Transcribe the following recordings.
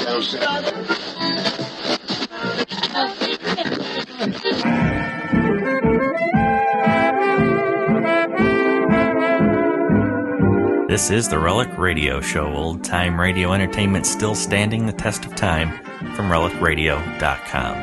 This is the Relic Radio Show, old-time radio entertainment still standing the test of time, from relicradio.com.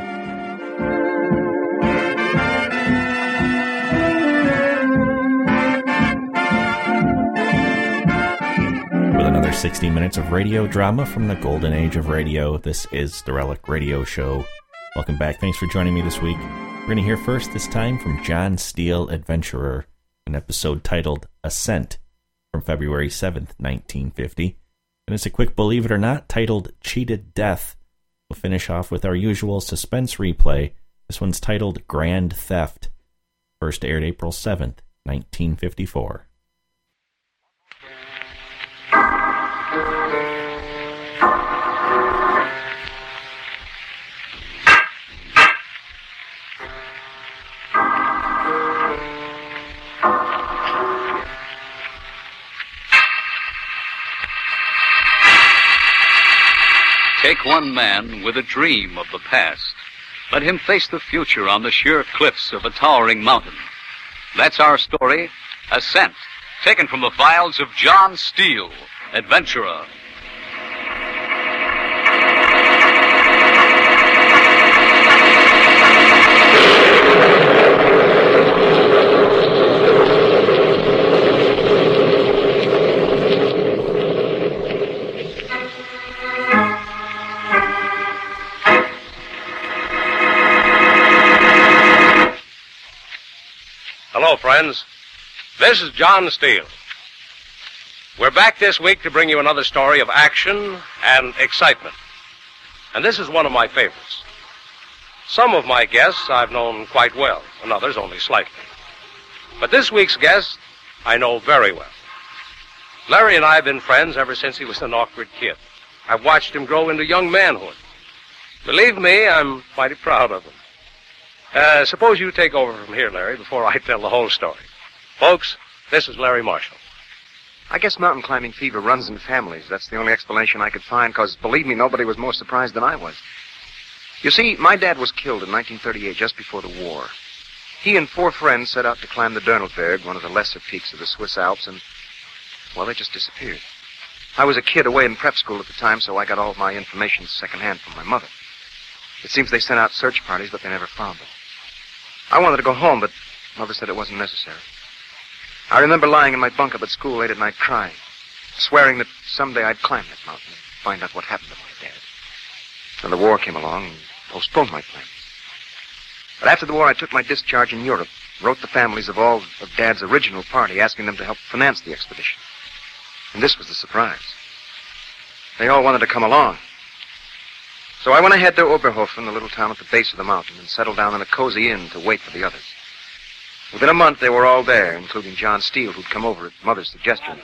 With another 60 minutes of radio drama from the golden age of radio, this is the Relic Radio Show. Welcome back. Thanks for joining me this week. We're going to hear first this time from John Steele, Adventurer, an episode titled Ascent, from February 7th, 1950. And it's a quick Believe It or Not titled Cheated Death. We'll finish off with our usual suspense replay. This one's titled Grand Theft. First aired April 7th, 1954. Take one man with a dream of the past. Let him face the future on the sheer cliffs of a towering mountain. That's our story, Ascent, taken from the files of John Steele, Adventurer. Hello, friends. This is John Steele. We're back this week to bring you another story of action and excitement. And this is one of my favorites. Some of my guests I've known quite well, and others only slightly. But this week's guest I know very well. Larry and I have been friends ever since he was an awkward kid. I've watched him grow into young manhood. Believe me, I'm mighty proud of him. Suppose you take over from here, Larry, before I tell the whole story. Folks, this is Larry Marshall. I guess mountain climbing fever runs in families. That's the only explanation I could find, because, believe me, nobody was more surprised than I was. You see, my dad was killed in 1938, just before the war. He and 4 friends set out to climb the Dörnelberg, one of the lesser peaks of the Swiss Alps, and, well, they just disappeared. I was a kid away in prep school at the time, so I got all of my information secondhand from my mother. It seems they sent out search parties, but they never found them. I wanted to go home, but Mother said it wasn't necessary. I remember lying in my bunk up at school late at night crying, swearing that someday I'd climb that mountain and find out what happened to my dad. Then the war came along and postponed my plans. But after the war, I took my discharge in Europe, wrote the families of all of Dad's original party, asking them to help finance the expedition. And this was the surprise. They all wanted to come along. So I went ahead to Oberhofen, the little town at the base of the mountain, and settled down in a cozy inn to wait for the others. Within a month, they were all there, including John Steele, who'd come over at Mother's suggestion.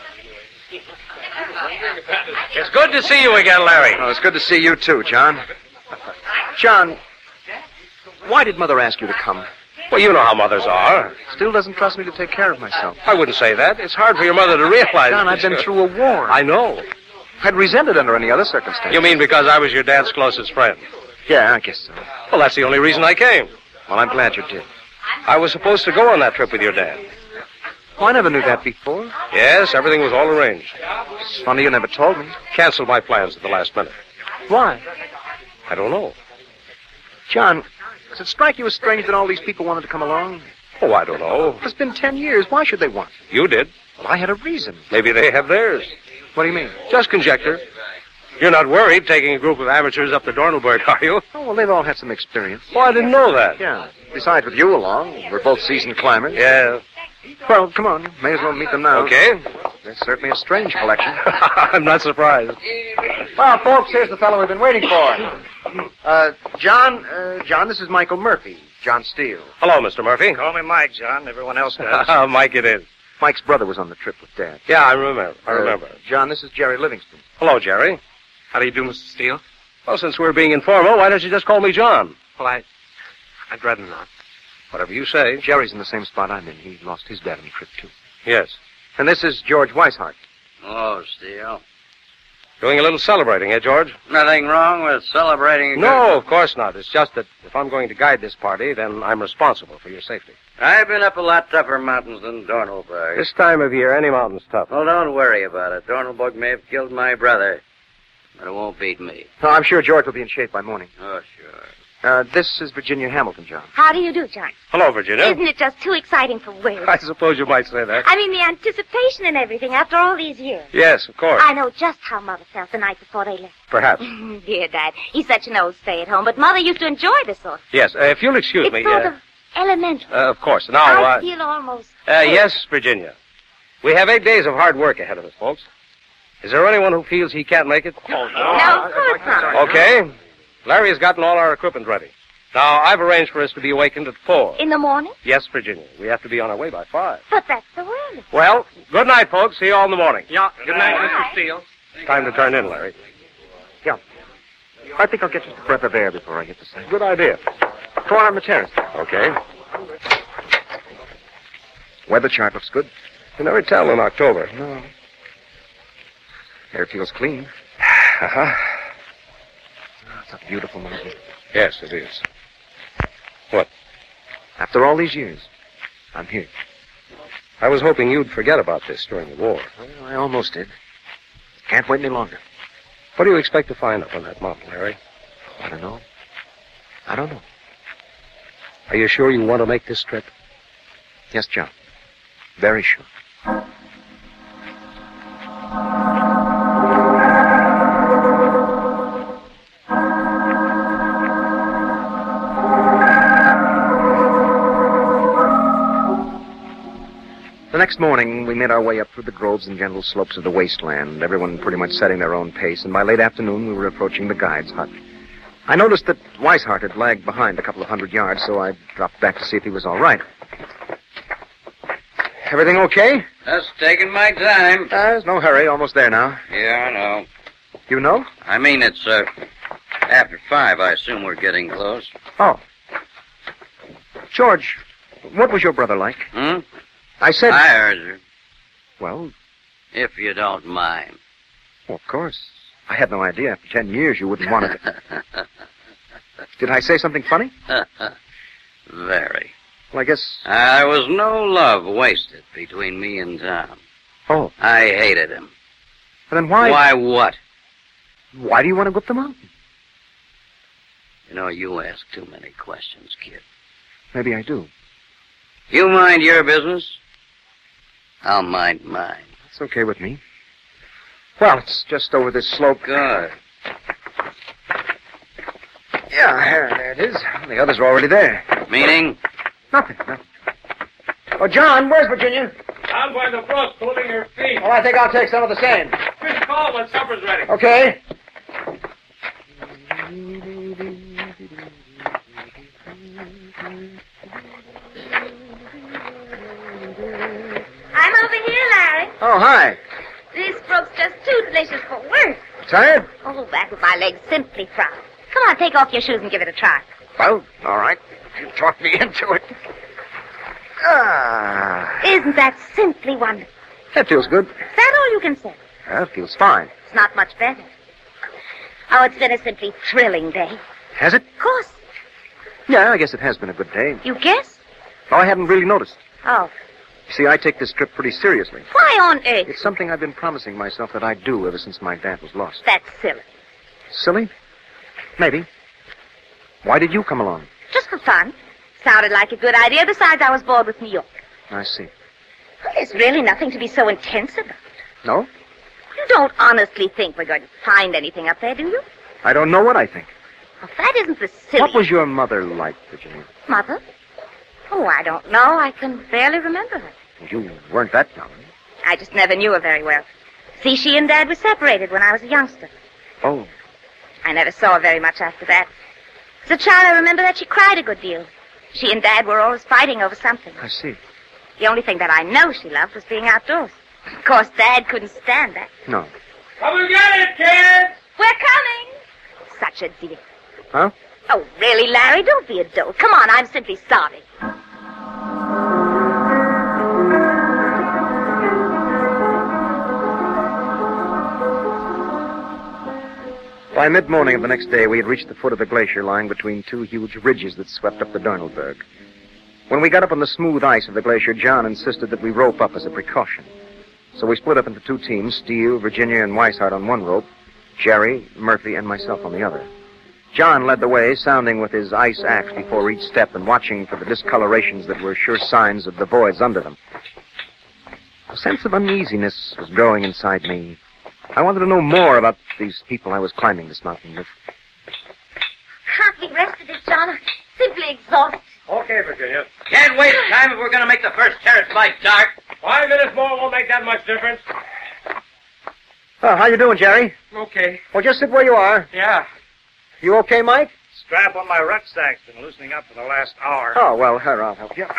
It's good to see you again, Larry. Oh, it's good to see you, too, John. John, why did Mother ask you to come? Well, you know how mothers are. Still doesn't trust me to take care of myself. I wouldn't say that. It's hard for your mother to realize. John, I've been through a war. I know. I'd resent it under any other circumstances. You mean because I was your dad's closest friend? Yeah, I guess so. Well, that's the only reason I came. Well, I'm glad you did. I was supposed to go on that trip with your dad. Oh, I never knew that before. Yes, everything was all arranged. It's funny you never told me. Canceled my plans at the last minute. Why? I don't know. John, does it strike you as strange that all these people wanted to come along? Oh, I don't know. It's been 10 years. Why should they want? You did. Well, I had a reason. Maybe they have theirs. What do you mean? Just conjecture. You're not worried taking a group of amateurs up the Dornelberg, are you? Oh, well, they've all had some experience. Oh, I didn't know that. Yeah. Besides, with you along, we're both seasoned climbers. Yeah. Well, come on. May as well meet them now. Okay. They're certainly a strange collection. I'm not surprised. Well, folks, here's the fellow we've been waiting for. John, this is Michael Murphy. John Steele. Hello, Mr. Murphy. Call me Mike, John. Everyone else does. Mike it is. Mike's brother was on the trip with Dad. Yeah, I remember. John, this is Jerry Livingston. Hello, Jerry. How do you do, Mr. Steele? Well, since we're being informal, why don't you just call me John? Well, I'd rather not. Whatever you say. Jerry's in the same spot I'm in. He lost his dad on the trip, too. Yes. And this is George Weishart. Oh, Steele. Doing a little celebrating, eh, George? Nothing wrong with celebrating. No, of course not. It's just that if I'm going to guide this party, then I'm responsible for your safety. I've been up a lot tougher mountains than Dornelberg. This time of year, any mountain's tough. Well, don't worry about it. Dornelberg may have killed my brother, but it won't beat me. No, I'm sure George will be in shape by morning. Oh, sure. This is Virginia Hamilton, John. How do you do, John? Hello, Virginia. Isn't it just too exciting for words? I suppose you might say that. I mean, the anticipation and everything after all these years. Yes, of course. I know just how Mother felt the night before they left. Perhaps. Dear Dad, he's such an old stay-at-home, but Mother used to enjoy this sort of thing. Yes, if you'll excuse It's me. sort of elemental. Of course. Now, I feel almost... yes, Virginia. We have 8 days of hard work ahead of us, folks. Is there anyone who feels he can't make it? No, of course not. Okay. Larry has gotten all our equipment ready. Now, I've arranged for us to be awakened at 4. In the morning? Yes, Virginia. We have to be on our way by 5. But that's the earliest. Well, good night, folks. See you all in the morning. Yeah. Good night, Bye. Mr. Steele. Time to turn in, Larry. Yeah. I think I'll get just a breath of air before I hit the site. Good idea. Go on the terrace. Okay. Weather chart looks good. You never tell in October. No. Air feels clean. Uh-huh. It's a beautiful mountain. Yes, it is. After all these years, I'm here. I was hoping you'd forget about this during the war. Well, I almost did. Can't wait any longer. What do you expect to find up on that mountain, Larry? I don't know. I don't know. Are you sure you want to make this trip? Yes, John. Very sure. The next morning, we made our way up through the groves and gentle slopes of the wasteland, everyone pretty much setting their own pace, and by late afternoon, we were approaching the guide's hut. I noticed that Weishart had lagged behind a couple of 100 yards, so I dropped back to see if he was all right. Everything okay? Just taking my time. There's no hurry. Almost there now. Yeah, I know. You know? I mean, it's, after 5. I assume we're getting close. Oh. George, what was your brother like? Hmm? I said... I heard you. Well, If you don't mind. of course. I had no idea. After 10 years, you wouldn't want to... Did I say something funny? Very. Well, I guess... There was no love wasted between me and Tom. Oh. I hated him. But then why... Why what? Why do you want to go up the mountain? You know, you ask too many questions, kid. Maybe I do. You mind your business. I'll mind mine. That's okay with me. Well, it's just over this slope. Good. Yeah, there it is. The others are already there. Meaning? Nothing. Oh, John, where's Virginia? I'm by the brook, cooling your feet. Oh, I think I'll take some of the same. Just call when supper's ready. Okay. I'm over here, Larry. Oh, hi. This brook's just too delicious for words. Tired? Oh, back with my legs simply proud. Come on, take off your shoes and give it a try. Well, all right. You talked me into it. Ah. Isn't that simply wonderful? That feels good. Is that all you can say? That feels fine. It's not much better. Oh, it's been a simply thrilling day. Has it? Of course. Yeah, I guess it has been a good day. You guess? Oh, I hadn't really noticed. Oh. You see, I take this trip pretty seriously. Why on earth? It's something I've been promising myself that I'd do ever since my dad was lost. That's silly. Silly? Maybe. Why did you come along? Just for fun. Sounded like a good idea. Besides, I was bored with New York. I see. Well, there's really nothing to be so intense about. No? You don't honestly think we're going to find anything up there, do you? I don't know what I think. Well, that isn't the silly... What was your mother like, Virginia? Mother? Oh, I don't know. I can barely remember her. You weren't that young. I just never knew her very well. See, she and Dad were separated when I was a youngster. Oh. I never saw her very much after that. As a child, I remember that she cried a good deal. She and Dad were always fighting over something. I see. The only thing that I know she loved was being outdoors. Of course, Dad couldn't stand that. No. Come and get it, kids! We're coming! Such a dear. Huh? Oh, really, Larry? Don't be a dolt. Come on, I'm simply sobbing. By mid-morning of the next day, we had reached the foot of the glacier lying between two huge ridges that swept up the Dornelberg. When we got up on the smooth ice of the glacier, John insisted that we rope up as a precaution. So we split up into two teams, Steele, Virginia, and Weishart on one rope, Jerry, Murphy, and myself on the other. John led the way, sounding with his ice axe before each step and watching for the discolorations that were sure signs of the voids under them. A sense of uneasiness was growing inside me. I wanted to know more about these people I was climbing this mountain with. Hardly rested it, John. I'm simply exhausted. Okay, Virginia. Can't waste time if we're going to make the first terrace by dark. 5 minutes more won't make that much difference. Oh, how you doing, Jerry? Okay. Well, just sit where you are. Yeah. You okay, Mike? Strap on my rucksack's been loosening up for the last hour. Oh, well, here, I'll help you.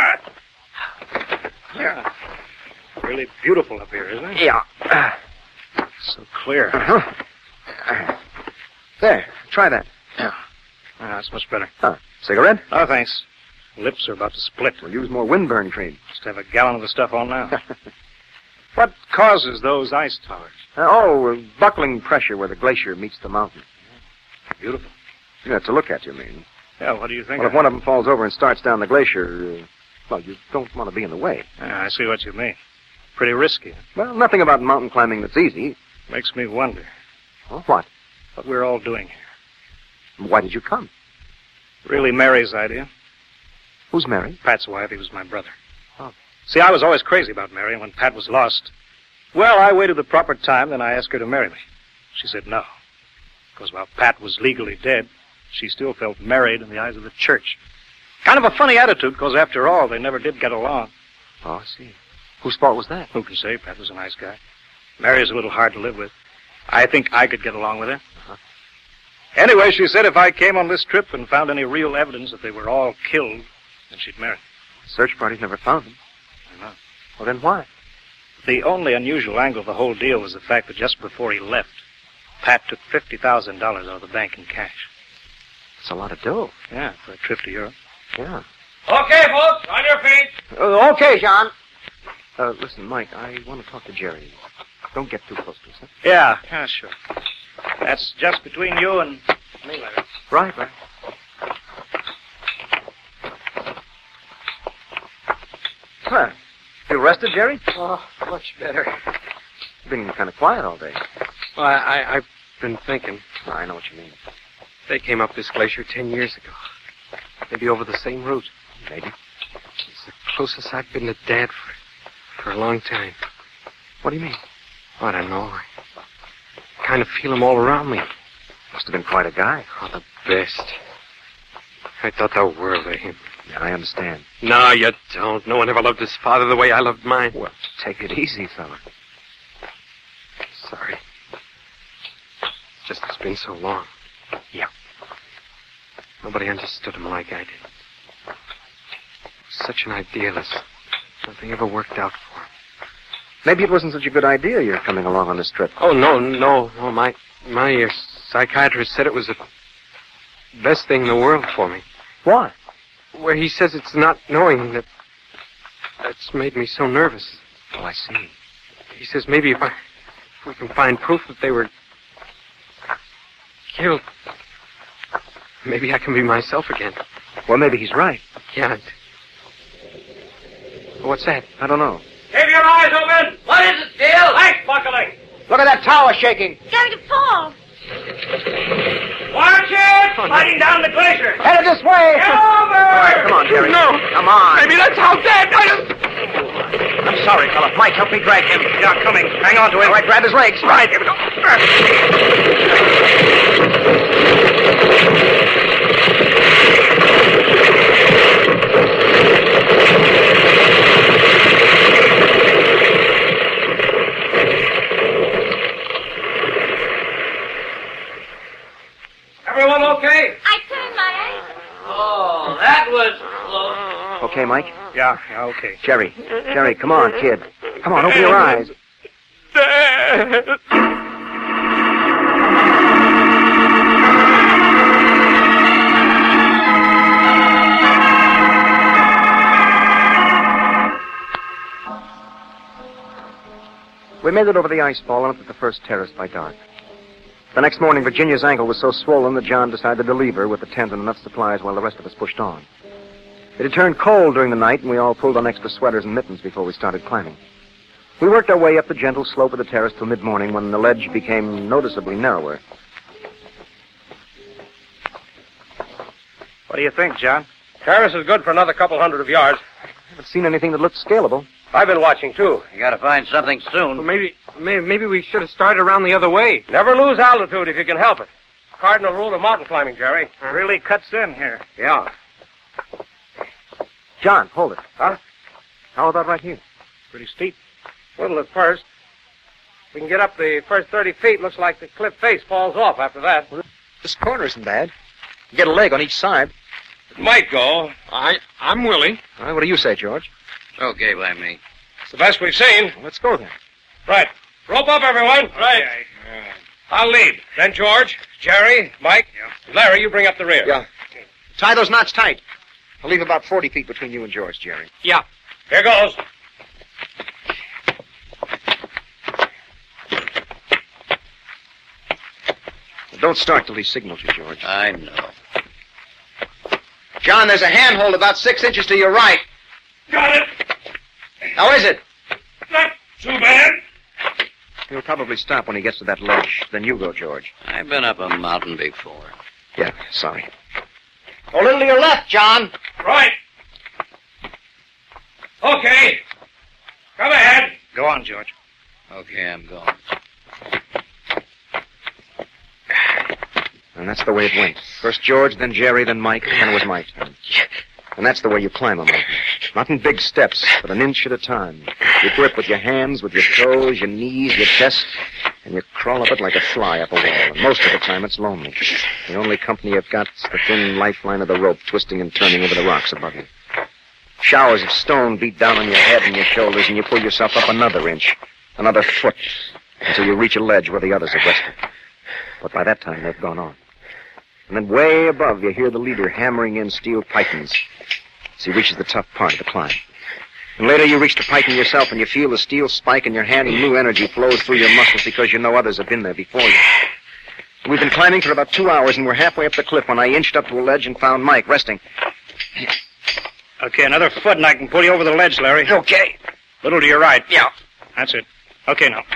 Yeah. Really beautiful up here, isn't it? Yeah. So clear. Uh-huh. There, try that. Yeah. That's much better. Huh. Cigarette? Oh, thanks. Lips are about to split. We'll use more windburn cream. Just have a gallon of the stuff on now. What causes those ice towers? Buckling pressure where the glacier meets the mountain. Beautiful. Yeah, to look at, you mean. Yeah, what do you think? Well, if one of them falls over and starts down the glacier, you don't want to be in the way. Yeah, I see what you mean. Pretty risky. Well, nothing about mountain climbing that's easy. Makes me wonder Well, what? what we're all doing here. Why did you come? Really Mary's idea. Who's Mary? Pat's wife, he was my brother. Oh. See, I was always crazy about Mary, and when Pat was lost, well, I waited the proper time, then I asked her to marry me. She said no. Because while Pat was legally dead, she still felt married in the eyes of the church. Kind of a funny attitude, because after all, they never did get along. Oh, I see. Whose fault was that? Who can say? Pat was a nice guy. Mary's a little hard to live with. I think I could get along with her. Uh-huh. Anyway, she said if I came on this trip and found any real evidence that they were all killed, then she'd marry me. The search parties never found them. I know. Well, then why? The only unusual angle of the whole deal was the fact that just before he left, Pat took $50,000 out of the bank in cash. That's a lot of dough. Yeah, for a trip to Europe. Yeah. Okay, folks, on your feet. Okay, John. Listen, Mike, I want to talk to Jerry. Don't get too close to us, huh? Yeah, sure. That's just between you and me, Larry. Right. Huh. Feel rested, Jerry? Oh, much better. You've been kind of quiet all day. Well, I've been thinking. I know what you mean. They came up this glacier 10 years ago. Maybe over the same route. Maybe. It's the closest I've been to Dad for a long time. What do you mean? I don't know. I kind of feel him all around me. Must have been quite a guy. Oh, the best. I thought the world of him. Yeah, I understand. No, you don't. No one ever loved his father the way I loved mine. Well, take it easy, fella. Sorry. Just it's been so long. Yeah. Nobody understood him like I did. Such an idealist. Nothing ever worked out for him. Maybe it wasn't such a good idea you're coming along on this trip. Oh, no. My psychiatrist said it was the best thing in the world for me. Why? Where he says it's not knowing that's made me so nervous. Oh, I see. He says maybe if we can find proof that they were killed, maybe I can be myself again. Well, maybe he's right. Yeah. What's that? I don't know. Keep your eyes open. What is it, Steele? Legs buckling. Look at that tower shaking. It's going to fall. Watch it! Sliding down the glacier. Headed this way. Get over! All right, come on, Jerry. No. Come on. Maybe that's how Dad died. I'm sorry, fella. Mike, help me drag him. Yeah, coming. Hang on to him. All right, grab his legs. Right, here we go. Everyone okay? I turned my eyes. Oh, that was close. Okay, Mike? Yeah, okay. Jerry, come on, kid. Come on, open your eyes. Dad. We made it over the ice fall and up to the first terrace by dark. The next morning, Virginia's ankle was so swollen that John decided to leave her with the tent and enough supplies while the rest of us pushed on. It had turned cold during the night, and we all pulled on extra sweaters and mittens before we started climbing. We worked our way up the gentle slope of the terrace till mid-morning when the ledge became noticeably narrower. What do you think, John? Terrace is good for another couple hundred of yards. I haven't seen anything that looked scalable. I've been watching, too. You gotta find something soon. Well, maybe we should have started around the other way. Never lose altitude if you can help it. Cardinal rule of mountain climbing, Jerry. It really cuts in here. Yeah. John, hold it. Huh? How about right here? Pretty steep. Little at first. We can get up the first 30 feet. Looks like the cliff face falls off after that. This corner isn't bad. You get a leg on each side. It might go. I'm willing. All right, what do you say, George? Okay by me. It's the best we've seen. Well, let's go then. Right. Rope up, everyone. Right. I'll lead. Then George, Jerry, Mike, Larry, you bring up the rear. Yeah. Tie those knots tight. I'll leave about 40 feet between you and George, Jerry. Yeah. Here goes. Don't start till he signals you, George. I know. John, there's a handhold about 6 inches to your right. Got it. How is it? Not too bad. He'll probably stop when he gets to that ledge. Then you go, George. I've been up a mountain before. Yeah, sorry. A little to your left, John. Right. Okay. Come ahead. Go on, George. Okay, I'm going. And that's the way it went. First George, then Jerry, then Mike, then it was my turn. And that's the way you climb a mountain. Not in big steps, but an inch at a time. You grip with your hands, with your toes, your knees, your chest, and you crawl up it like a fly up a wall. And most of the time it's lonely. The only company you've got is the thin lifeline of the rope twisting and turning over the rocks above you. Showers of stone beat down on your head and your shoulders, and you pull yourself up another inch, another foot, until you reach a ledge where the others have rested. But by that time, they've gone on. And then way above, you hear the leader hammering in steel pythons as he reaches the tough part of the climb. And later you reach the python yourself, and you feel the steel spike in your hand, and new energy flows through your muscles because you know others have been there before you. We've been climbing for about 2 hours, and we're halfway up the cliff when I inched up to a ledge and found Mike resting. Okay, another foot and I can pull you over the ledge, Larry. Okay. Little to your right. Yeah. That's it. Okay, now.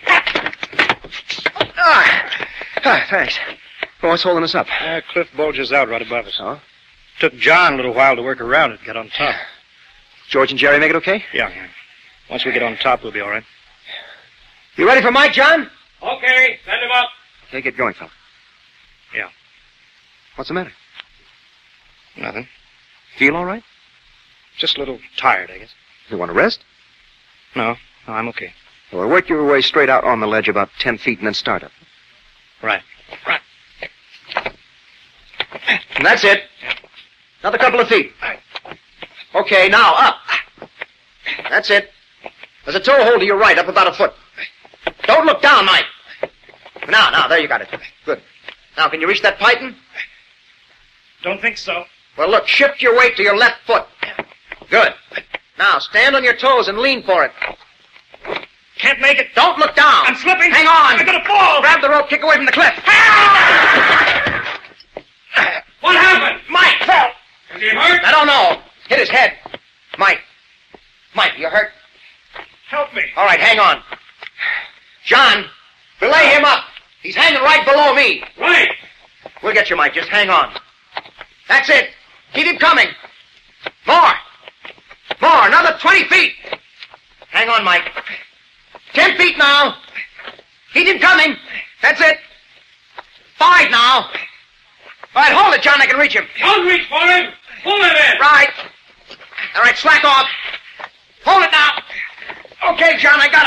Thanks. Well, what's holding us up? Cliff bulges out right above us. Oh? Took John a little while to work around it, get on top. George and Jerry make it okay? Yeah. Once we get on top, we'll be all right. You ready for Mike, John? Okay, send him up. Okay, get going, fella. Yeah. What's the matter? Nothing. Feel all right? Just a little tired, I guess. You want to rest? No, I'm okay. Well, work your way straight out on the ledge about 10 feet and then start up. Right. And that's it. Another couple of feet. Okay, now up. That's it. There's a toe hold to your right, up about a foot. Don't look down, Mike. Now, there you got it. Good. Now, can you reach that python? Don't think so. Well, look, shift your weight to your left foot. Good. Now, stand on your toes and lean for it. Can't make it. Don't look down. I'm slipping. Hang on. I'm gonna fall. Grab the rope, kick away from the cliff. What happened? Mike fell. Is he hurt? I don't know. Hit his head. Mike, you hurt? Help me. All right, hang on. John, belay him up. He's hanging right below me. Right. We'll get you, Mike. Just hang on. That's it. Keep him coming. More. Another 20 feet. Hang on, Mike. 10 feet now. Keep him coming. That's it. 5 now. All right, hold it, John. I can reach him. Don't reach for him. Pull it in. Right. All right, slack off. Hold it now. Okay, John, I got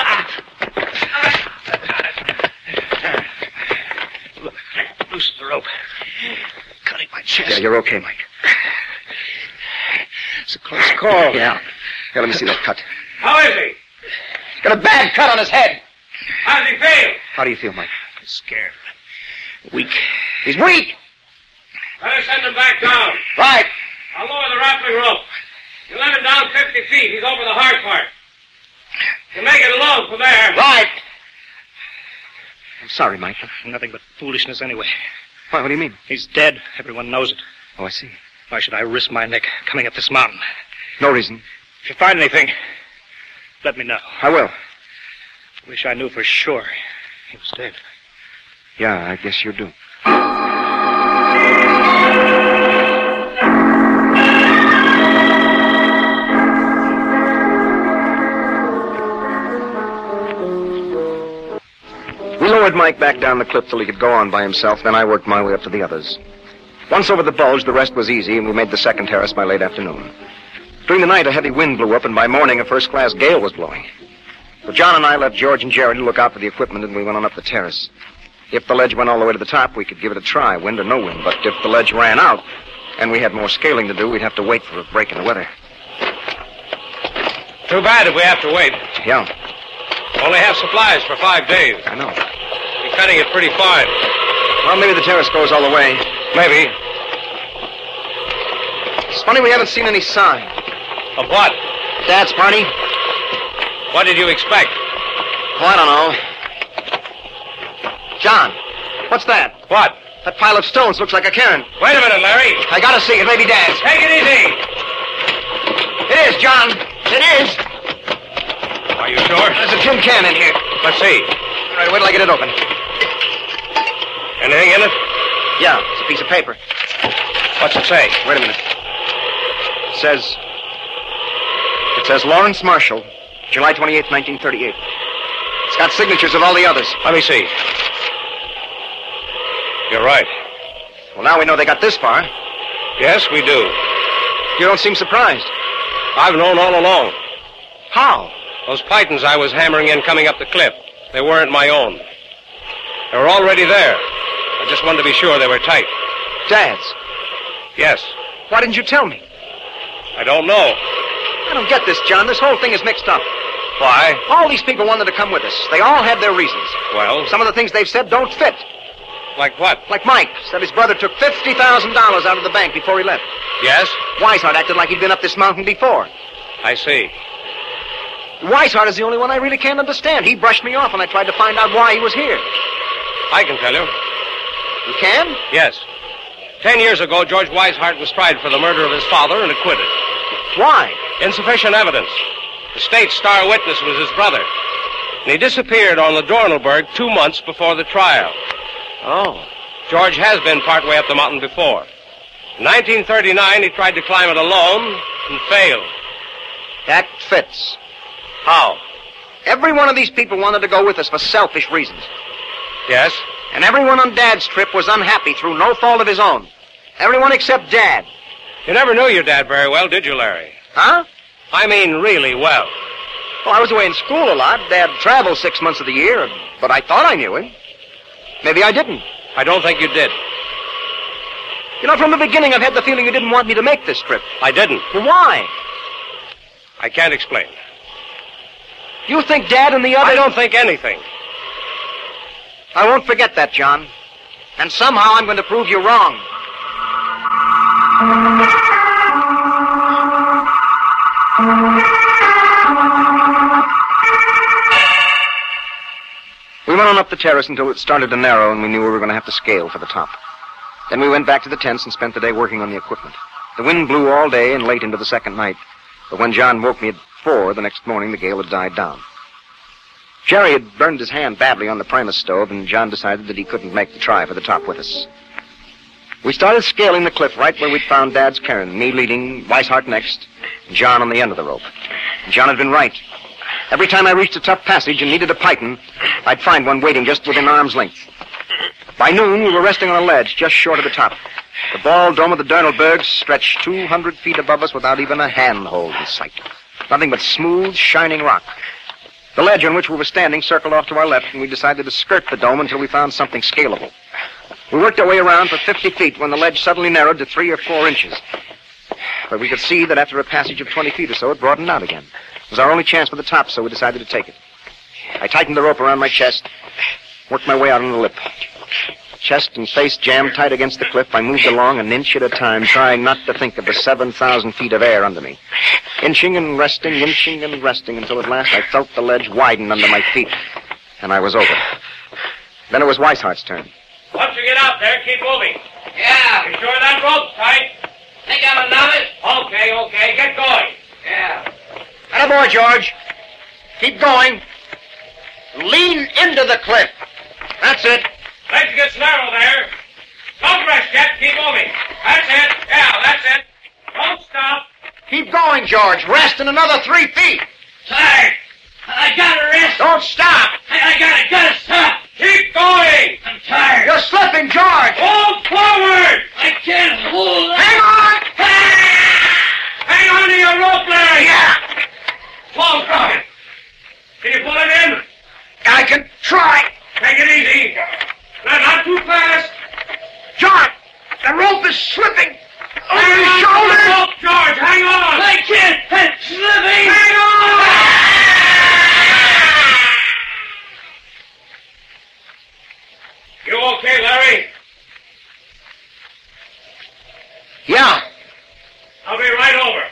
it. Loose the rope. Cutting my chest. Yeah, you're okay, Mike. It's a close call. Yeah, let me see that cut. How is he? Got a bad cut on his head. How's he feel? How do you feel, Mike? Scared. Weak. He's weak. Better send him back down. Right. I'll lower the rappelling rope. You let him down 50 feet. He's over the hard part. You make it alone from there. Right. I'm sorry, Mike. Nothing but foolishness anyway. Why, what do you mean? He's dead. Everyone knows it. Oh, I see. Why should I risk my neck coming up this mountain? No reason. If you find anything, let me know. I will. Wish I knew for sure he was dead. Yeah, I guess you do. We lowered Mike back down the cliff till he could go on by himself, then I worked my way up to the others. Once over the bulge, the rest was easy, and we made the second terrace by late afternoon. During the night, a heavy wind blew up, and by morning, a first-class gale was blowing. So John and I left George and Jerry to look out for the equipment, and we went on up the terrace. If the ledge went all the way to the top, we could give it a try, wind or no wind. But if the ledge ran out, and we had more scaling to do, we'd have to wait for a break in the weather. Too bad if we have to wait. Yeah, Only have supplies for 5 days. I know. You're cutting it pretty fine. Well, maybe the terrace goes all the way. Maybe. It's funny we haven't seen any sign. Of what? Dad's party? What did you expect? Oh, I don't know. John, what's that? What? That pile of stones looks like a cairn. Wait a minute, Larry. I gotta see it. Maybe Dad's. Take it easy. It is, John. It is. Are you sure? There's a tin can in here. Let's see. All right, wait till I get it open. Anything in it? Yeah, it's a piece of paper. What's it say? Wait a minute. It says Lawrence Marshall, July 28th, 1938. It's got signatures of all the others. Let me see. You're right. Well, now we know they got this far. Yes, we do. You don't seem surprised. I've known all along. How? Those pythons I was hammering in coming up the cliff, they weren't my own. They were already there. I just wanted to be sure they were tight. Dad's. Yes. Why didn't you tell me? I don't know. I don't get this, John. This whole thing is mixed up. Why? All these people wanted to come with us. They all had their reasons. Well, Some of the things they've said don't fit. like what? Like Mike said his brother took $50,000 out of the bank before he left. Yes? Weishart acted like he'd been up this mountain before. I see. Weishart is the only one I really can't understand. He brushed me off when I tried to find out why he was here. I can tell you. You can? Yes. 10 years ago, George Weishart was tried for the murder of his father and acquitted. Why? Insufficient evidence. The state's star witness was his brother. And he disappeared on the Dornelberg 2 months before the trial. Oh. George has been partway up the mountain before. In 1939, he tried to climb it alone and failed. That fits. How? Every one of these people wanted to go with us for selfish reasons. Yes? And everyone on Dad's trip was unhappy through no fault of his own. Everyone except Dad. You never knew your dad very well, did you, Larry? Huh? I mean, really well. Well, I was away in school a lot. Dad traveled 6 months of the year, but I thought I knew him. Maybe I didn't. I don't think you did. You know, from the beginning, I've had the feeling you didn't want me to make this trip. I didn't. Well, why? I can't explain. You think Dad and the others... I don't think anything. I won't forget that, John. And somehow I'm going to prove you wrong. We went on up the terrace until it started to narrow and we knew we were going to have to scale for the top. Then we went back to the tents and spent the day working on the equipment. The wind blew all day and late into the second night. But when John woke me at 4 the next morning, the gale had died down. Jerry had burned his hand badly on the Primus stove, and John decided that he couldn't make the try for the top with us. We started scaling the cliff right where we'd found Dad's cairn, me leading, Weishart next, and John on the end of the rope. And John had been right. Every time I reached a tough passage and needed a python, I'd find one waiting just within arm's length. By noon, we were resting on a ledge just short of the top. The bald dome of the Dornelberg stretched 200 feet above us without even a handhold in sight. Nothing but smooth, shining rock. The ledge on which we were standing circled off to our left, and we decided to skirt the dome until we found something scalable. We worked our way around for 50 feet when the ledge suddenly narrowed to 3 or 4 inches. But we could see that after a passage of 20 feet or so, it broadened out again. It was our only chance for the top, so we decided to take it. I tightened the rope around my chest, worked my way out on the lip. Chest and face jammed tight against the cliff, I moved along an inch at a time, trying not to think of the 7,000 feet of air under me. Inching and resting until at last I felt the ledge widen under my feet, and I was over. Then it was Weishart's turn. Once you get out there, keep moving. Yeah. You sure that rope's tight? Think I'm a novice? Okay. Get going. Yeah. Attaboy, George. Keep going. Lean into the cliff. That's it. Legs gets narrow there. Don't rest yet. Keep moving. That's it. Yeah, that's it. Don't stop. Keep going, George. Rest in another 3 feet. Tired. I gotta rest. Don't stop. I gotta stop. Keep going. I'm tired. You're slipping, George. Hold forward. I can't hold. Hang on. Hang on to your rope, Larry. Yeah. Whoa, Crockett. Can you pull it in? I can try. Take it easy. Not too fast. John, the rope is slipping. Over Hang his on to the shoulders. rope, George. Hang on. I can't. It's slipping. Hang on. You okay, Larry? Yeah. I'll be right over.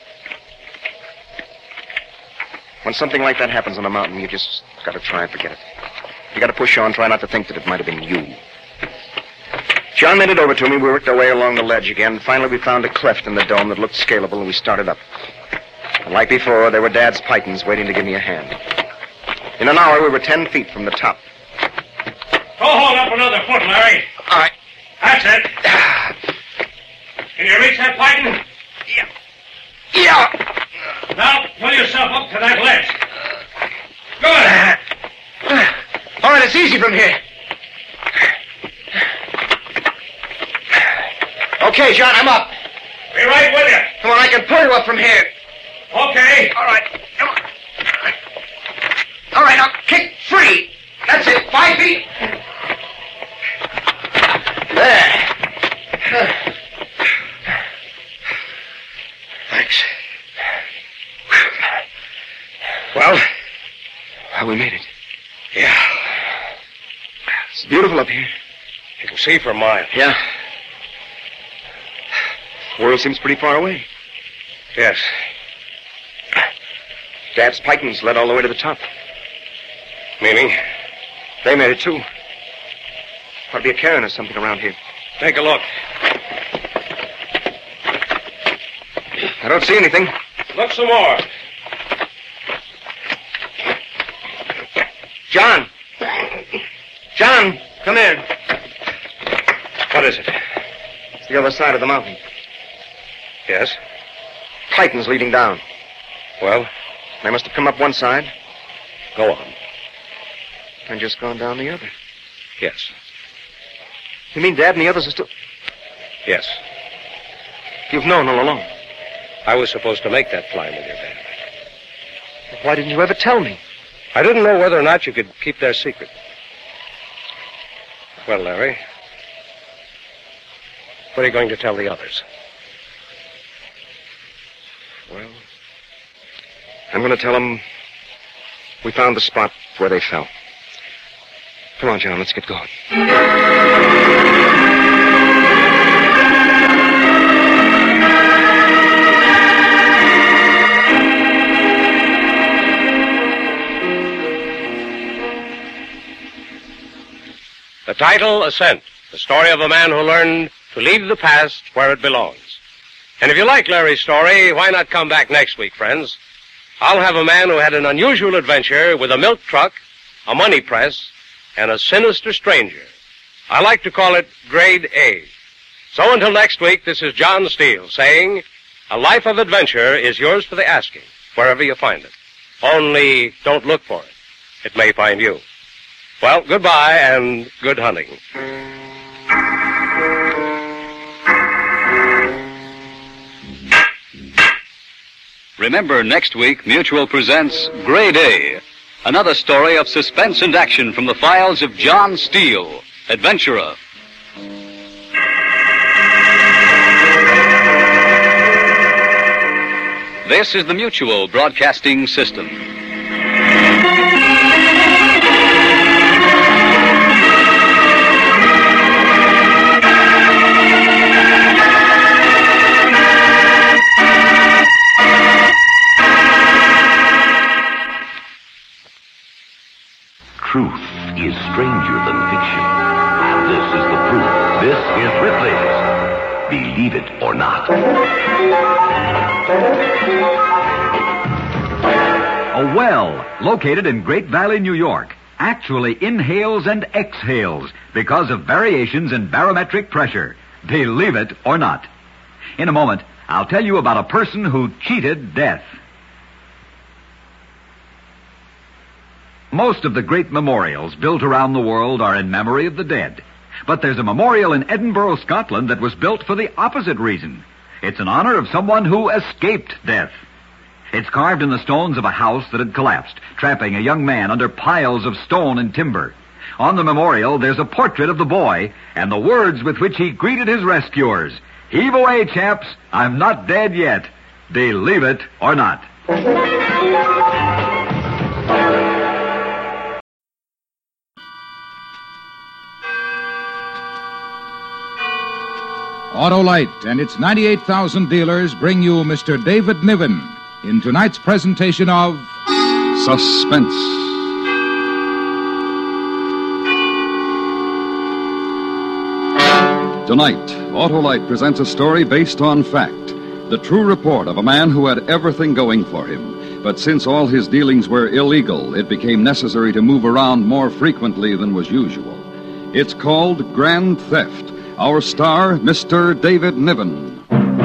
When something like that happens on a mountain, you just got to try and forget it. You got to push on, try not to think that it might have been you. John made it over to me. We worked our way along the ledge again. Finally, we found a cleft in the dome that looked scalable, and we started up. And like before, there were Dad's pythons waiting to give me a hand. In an hour, we were 10 feet from the top. Go hold up another foot, Larry. All right. That's it. Can you reach that python? Yeah. Now, pull yourself up to that ledge. Good. All right, it's easy from here. Okay, John, I'm up. Be right with you. Come on, I can pull you up from here. Okay. All right, come on. All right, now kick free. That's it, 5 feet. There. Thanks. Well, we made it. Yeah. It's beautiful up here. You can see for miles. Yeah. The world seems pretty far away. Yes. Dad's pythons led all the way to the top. Meaning? They made it, too. Ought to be a cairn or something around here. Take a look. I don't see anything. Look some more. John. John, come here. What is it? It's the other side of the mountain. Yes. Pythons leading down. Well, They must have come up one side go on. and just gone down the other. Yes. You mean Dad and the others are still... Yes. You've known all along. I was supposed to make that climb with your dad. Why didn't you ever tell me? I didn't know whether or not you could keep their secret. Well, Larry, what are you going to tell the others? Well, I'm going to tell them we found the spot where they fell. Come on, John, let's get going. The title, Ascent, the story of a man who learned to leave the past where it belongs. And if you like Larry's story, why not come back next week, friends? I'll have a man who had an unusual adventure with a milk truck, a money press, and a sinister stranger. I like to call it Grade A. So until next week, this is John Steele saying, a life of adventure is yours for the asking, wherever you find it. Only don't look for it. It may find you. Well, goodbye and good hunting. Remember, next week, Mutual presents Grade A, another story of suspense and action from the files of John Steele, adventurer. This is the Mutual Broadcasting System. Truth is stranger than fiction. Believe It or Not. A well located in Great Valley, New York, actually inhales and exhales because of variations in barometric pressure. Believe it or not. In a moment, I'll tell you about a person who cheated death. Most of the great memorials built around the world are in memory of the dead. But there's a memorial in Edinburgh, Scotland that was built for the opposite reason. It's in honor of someone who escaped death. It's carved in the stones of a house that had collapsed, trapping a young man under piles of stone and timber. On the memorial, there's a portrait of the boy and the words with which he greeted his rescuers. Heave away, chaps. I'm not dead yet. Believe it or not. Autolite and its 98,000 dealers bring you Mr. David Niven in tonight's presentation of Suspense. Tonight, Autolite presents a story based on fact. The true report of a man who had everything going for him. But since all his dealings were illegal, it became necessary to move around more frequently than was usual. It's called Grand Theft. Our star, Mr. David Niven.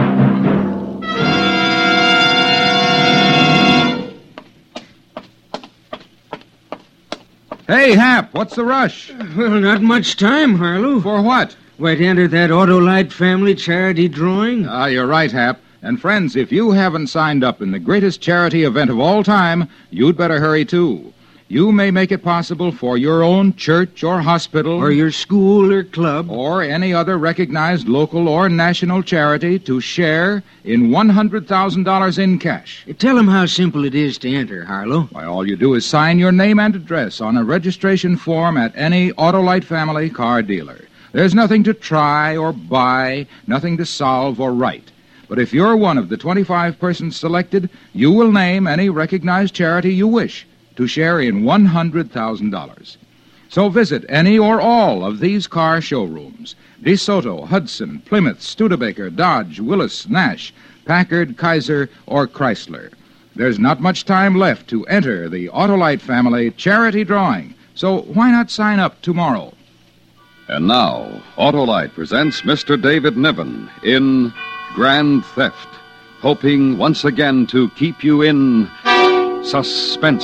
Hey, Hap, what's the rush? Well, not much time, Harlow. For what? Why, to enter that Autolite family charity drawing. You're right, Hap. And friends, if you haven't signed up in the greatest charity event of all time, you'd better hurry, too. You may make it possible for your own church or hospital, or your school or club, or any other recognized local or national charity to share in $100,000 in cash. Tell them how simple it is to enter, Harlow. Why, all you do is sign your name and address on a registration form at any Autolite family car dealer. There's nothing to try or buy, nothing to solve or write. But if you're one of the 25 persons selected, you will name any recognized charity you wish to share in $100,000. So visit any or all of these car showrooms: DeSoto, Hudson, Plymouth, Studebaker, Dodge, Willis, Nash, Packard, Kaiser, or Chrysler. There's not much time left to enter the Autolite family charity drawing, so why not sign up tomorrow? And now, Autolite presents Mr. David Niven in Grand Theft, hoping once again to keep you in suspense.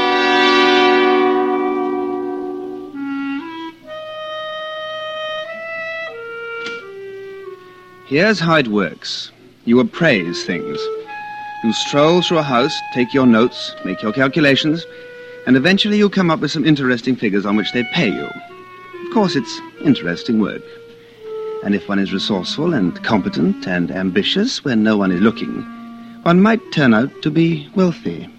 Here's how it works. You appraise things. You stroll through a house, take your notes, make your calculations, and eventually you come up with some interesting figures on which they pay you. Of course, it's interesting work. And if one is resourceful and competent and ambitious when no one is looking, one might turn out to be wealthy.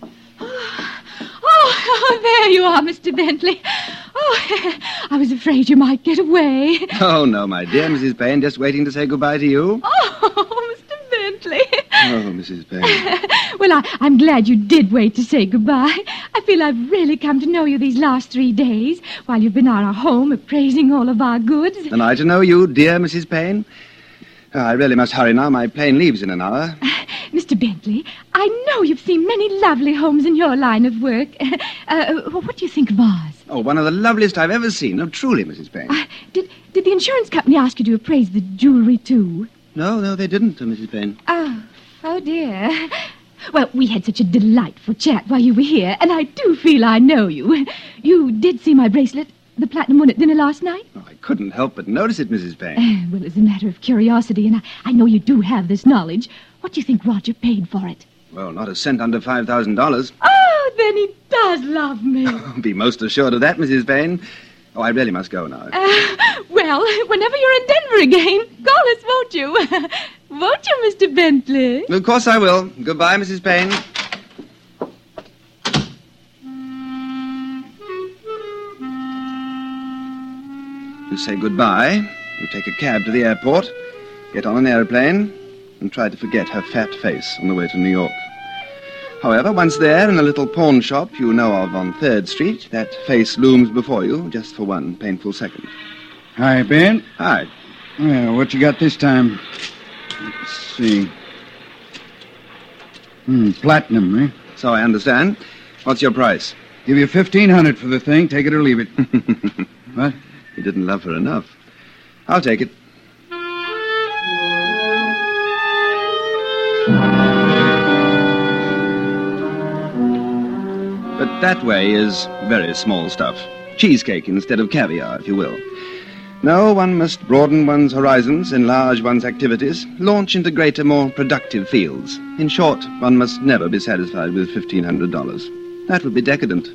Oh, there you are, Mr. Bentley. Oh, I was afraid you might get away. Oh, no, my dear Mrs. Payne, just waiting to say goodbye to you. Oh, Mr. Bentley. Oh, Mrs. Payne. Well, I'm glad you did wait to say goodbye. I feel I've really come to know you these last 3 days while you've been on our home appraising all of our goods. And I to know you, dear Mrs. Payne. Oh, I really must hurry now. My plane leaves in an hour. Mr. Bentley, I know you've seen many lovely homes in your line of work. What do you think of ours? Oh, one of the loveliest I've ever seen. Oh, truly, Mrs. Payne. Did the insurance company ask you to appraise the jewelry, too? No, they didn't, Mrs. Payne. Oh, dear. Well, we had such a delightful chat while you were here, and I do feel I know you. You did see my bracelet, the platinum one, at dinner last night? Oh, I couldn't help but notice it, Mrs. Payne. Well, as a matter of curiosity, and I know you do have this knowledge, what do you think Roger paid for it? Well, not a cent under $5,000. Oh, then he does love me. Be most assured of that, Mrs. Payne. Oh, I really must go now. Well, whenever you're in Denver again, call us, won't you? Won't you, Mr. Bentley? Of course I will. Goodbye, Mrs. Payne. You say goodbye, you take a cab to the airport, get on an airplane, and try to forget her fat face on the way to New York. However, once there, in a little pawn shop you know of on 3rd Street, that face looms before you just for one painful second. Hi, Ben. Hi. Well, what you got this time? Let's see. Platinum, eh? So I understand. What's your price? Give you $1,500 for the thing. Take it or leave it. What? You didn't love her enough. I'll take it. But that way is very small stuff. Cheesecake instead of caviar, if you will. No, one must broaden one's horizons, enlarge one's activities, launch into greater, more productive fields. In short, one must never be satisfied with $1,500. That would be decadent.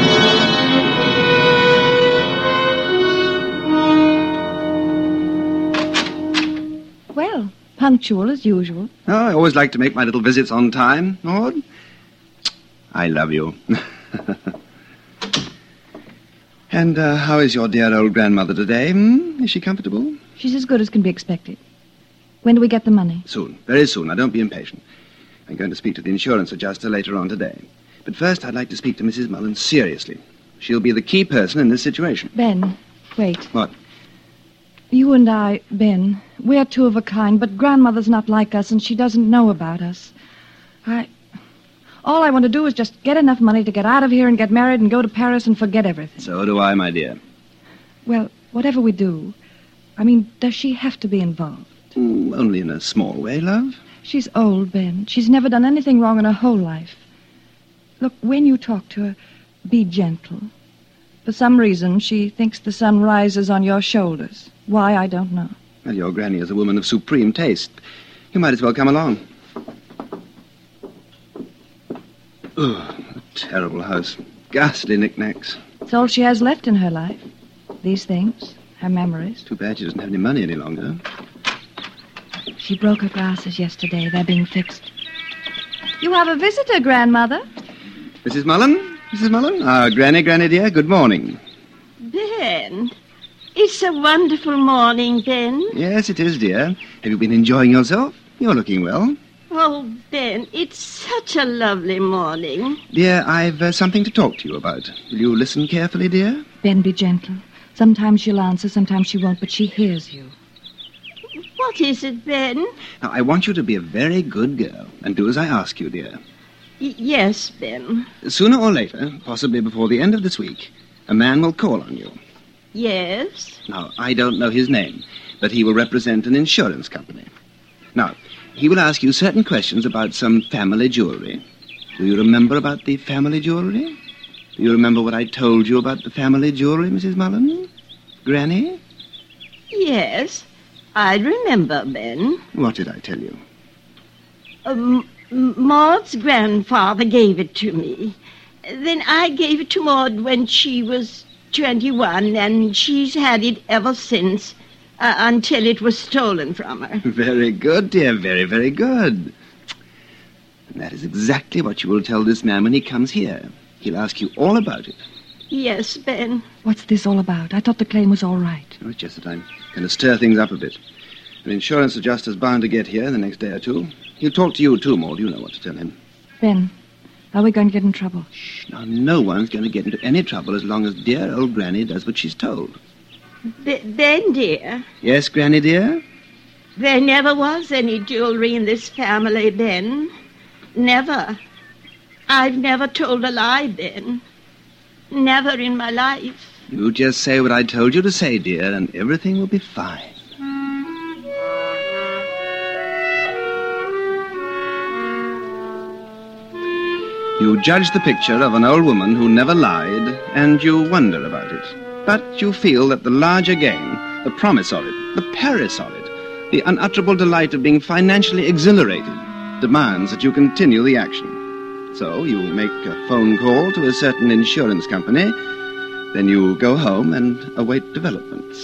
Well, punctual as usual. Oh, I always like to make my little visits on time, Maud. I love you. And how is your dear old grandmother today? Is she comfortable? She's as good as can be expected. When do we get the money? Soon, very soon. Now, don't be impatient. I'm going to speak to the insurance adjuster later on today. But first, I'd like to speak to Mrs. Mullins seriously. She'll be the key person in this situation. Ben, wait. What? You and I, Ben, we're two of a kind, but Grandmother's not like us, and she doesn't know about us. All I want to do is just get enough money to get out of here and get married and go to Paris and forget everything. So do I, my dear. Well, whatever we do, does she have to be involved? Only in a small way, love. She's old, Ben. She's never done anything wrong in her whole life. Look, when you talk to her, be gentle. For some reason, she thinks the sun rises on your shoulders. Why, I don't know. Well, your granny is a woman of supreme taste. You might as well come along. Oh, a terrible house. Ghastly knickknacks. It's all she has left in her life. These things, her memories. Too bad she doesn't have any money any longer. She broke her glasses yesterday. They're being fixed. You have a visitor, Grandmother. Mrs. Mullen? Mrs. Mullen? Granny dear, good morning. Ben, it's a wonderful morning, Ben. Yes, it is, dear. Have you been enjoying yourself? You're looking well. Oh, Ben, it's such a lovely morning. Dear, I've something to talk to you about. Will you listen carefully, dear? Ben, be gentle. Sometimes she'll answer, sometimes she won't, but she hears you. What is it, Ben? Now, I want you to be a very good girl and do as I ask you, dear. Yes, Ben. Sooner or later, possibly before the end of this week, a man will call on you. Yes? Now, I don't know his name, but he will represent an insurance company. Now, he will ask you certain questions about some family jewelry. Do you remember about the family jewelry? Do you remember what I told you about the family jewelry, Mrs. Mullen? Granny? Yes, I remember, Ben. What did I tell you? Maud's grandfather gave it to me. Then I gave it to Maud when she was 21, and she's had it ever since. Until it was stolen from her. Very good, dear. Very, very good. And that is exactly what you will tell this man when he comes here. He'll ask you all about it. Yes, Ben. What's this all about? I thought the claim was all right. Oh, it's just that I'm going to stir things up a bit. An insurance adjuster's bound to get here in the next day or two. He'll talk to you, too, Maud. You know what to tell him. Ben, are we going to get in trouble? Shh. Now, no one's going to get into any trouble as long as dear old Granny does what she's told. Ben, dear. Yes, Granny, dear? There never was any jewelry in this family, Ben. Never. I've never told a lie, Ben. Never in my life. You just say what I told you to say, dear, and everything will be fine. You judge the picture of an old woman who never lied, and you wonder about it. But you feel that the larger game, the promise of it, the Paris of it, the unutterable delight of being financially exhilarated, demands that you continue the action. So you make a phone call to a certain insurance company, then you go home and await developments.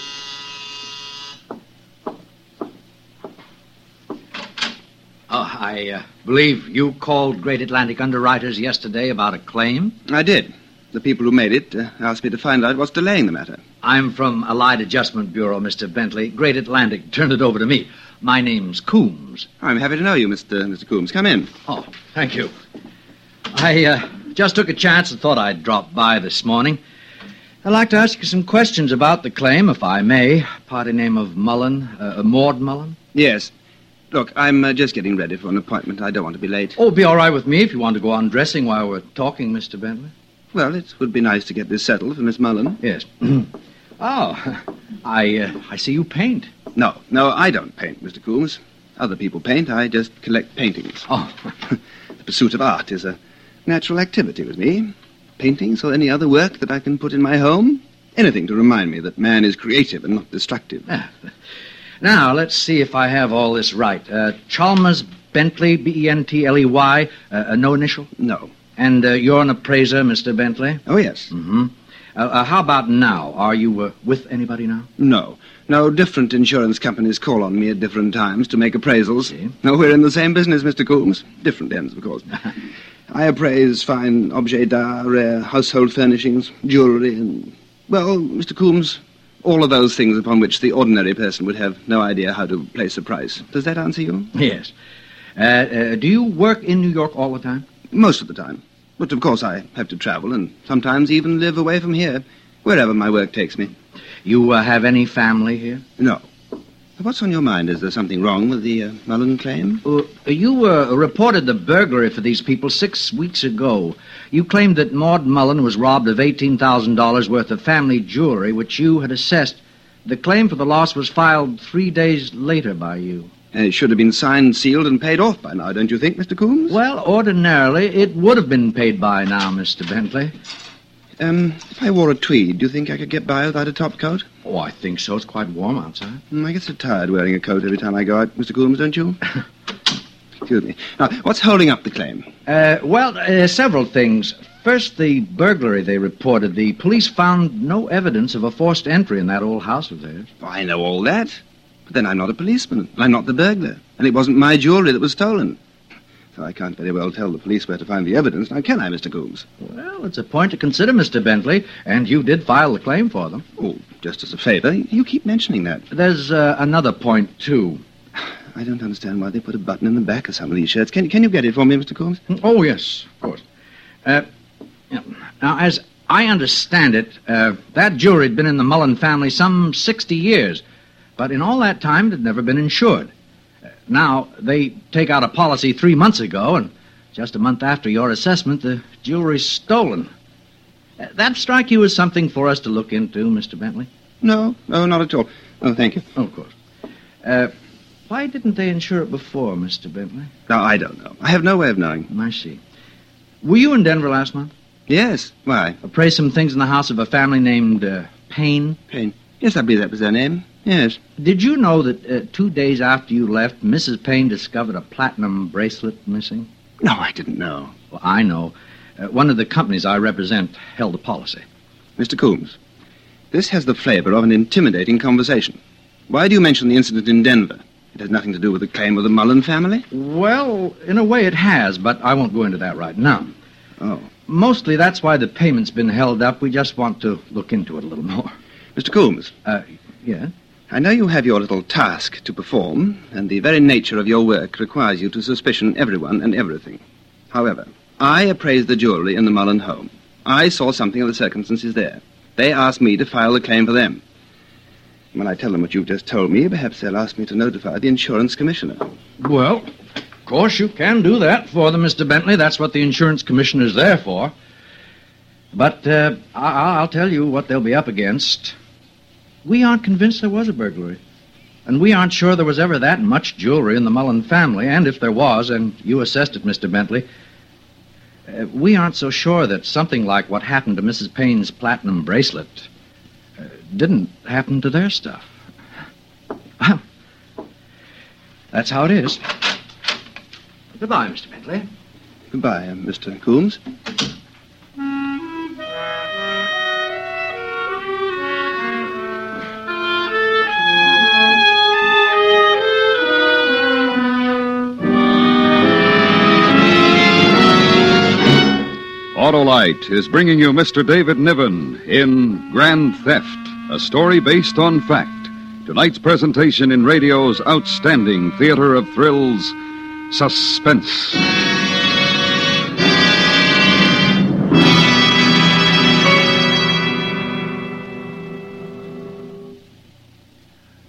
I believe you called Great Atlantic Underwriters yesterday about a claim? I did. The people who made it asked me to find out what's delaying the matter. I'm from Allied Adjustment Bureau, Mr. Bentley. Great Atlantic turned it over to me. My name's Coombs. I'm happy to know you, Mr. Coombs. Come in. Oh, thank you. I just took a chance and thought I'd drop by this morning. I'd like to ask you some questions about the claim, if I may. Party name of Mullen, Maud Mullen? Yes. Look, I'm just getting ready for an appointment. I don't want to be late. Oh, it'd be all right with me if you want to go on dressing while we're talking, Mr. Bentley. Well, it would be nice to get this settled for Miss Mullen. Yes. Oh, I see you paint. No, I don't paint, Mr. Coombs. Other people paint. I just collect paintings. Oh. The pursuit of art is a natural activity with me. Paintings or any other work that I can put in my home. Anything to remind me that man is creative and not destructive. Now, let's see if I have all this right. Chalmers Bentley, Bentley, no initial? No. And you're an appraiser, Mr. Bentley? Oh, yes. Mm-hmm. How about now? Are you with anybody now? No. No, different insurance companies call on me at different times to make appraisals. See? No, we're in the same business, Mr. Coombs. Different ends, of course. I appraise fine objets d'art, rare household furnishings, jewelry, and, well, Mr. Coombs, all of those things upon which the ordinary person would have no idea how to place a price. Does that answer you? Yes. Do you work in New York all the time? Most of the time. But, of course, I have to travel and sometimes even live away from here, wherever my work takes me. You have any family here? No. What's on your mind? Is there something wrong with the Mullen claim? You reported the burglary for these people 6 weeks ago. You claimed that Maud Mullen was robbed of $18,000 worth of family jewelry, which you had assessed. The claim for the loss was filed 3 days later by you. It should have been signed, sealed, and paid off by now, don't you think, Mr. Coombs? Well, ordinarily, it would have been paid by now, Mr. Bentley. If I wore a tweed, do you think I could get by without a top coat? Oh, I think so. It's quite warm outside. I get so tired wearing a coat every time I go out, Mr. Coombs, don't you? Excuse me. Now, what's holding up the claim? Several things. First, the burglary they reported. The police found no evidence of a forced entry in that old house of theirs. Oh, I know all that. But then I'm not a policeman. I'm not the burglar. And it wasn't my jewelry that was stolen. So I can't very well tell the police where to find the evidence, now can I, Mr. Coombs? Well, it's a point to consider, Mr. Bentley, and you did file the claim for them. Oh, just as a favor. You keep mentioning that. There's another point, too. I don't understand why they put a button in the back of some of these shirts. Can you get it for me, Mr. Coombs? Oh, yes, of course. Now, as I understand it, that jewelry had been in the Mullen family some 60 years, but in all that time it had never been insured. Now, they take out a policy 3 months ago, and just a month after your assessment, the jewelry's stolen. That strike you as something for us to look into, Mr. Bentley? No, not at all. Oh, thank you. Oh, of course. Why didn't they insure it before, Mr. Bentley? No, I don't know. I have no way of knowing. I see. Were you in Denver last month? Yes. Why? Appraised some things in the house of a family named Payne? Payne. Yes, I believe that was their name. Yes. Did you know that 2 days after you left, Mrs. Payne discovered a platinum bracelet missing? No, I didn't know. Well, I know. One of the companies I represent held a policy. Mr. Coombs, this has the flavor of an intimidating conversation. Why do you mention the incident in Denver? It has nothing to do with the claim of the Mullen family? Well, in a way it has, but I won't go into that right now. Oh. Mostly that's why the payment's been held up. We just want to look into it a little more. Mr. Coombs. Yeah? I know you have your little task to perform, and the very nature of your work requires you to suspicion everyone and everything. However, I appraised the jewelry in the Mullen home. I saw something of the circumstances there. They asked me to file a claim for them. When I tell them what you've just told me, perhaps they'll ask me to notify the insurance commissioner. Well, of course you can do that for them, Mr. Bentley. That's what the insurance commissioner's there for. But I'll tell you what they'll be up against. We aren't convinced there was a burglary. And we aren't sure there was ever that much jewelry in the Mullen family. And if there was, and you assessed it, Mr. Bentley, we aren't so sure that something like what happened to Mrs. Payne's platinum bracelet didn't happen to their stuff. That's how it is. Goodbye, Mr. Bentley. Goodbye, Mr. Coombs. Autolite is bringing you Mr. David Niven in Grand Theft, a story based on fact. Tonight's presentation in radio's outstanding theater of thrills, Suspense.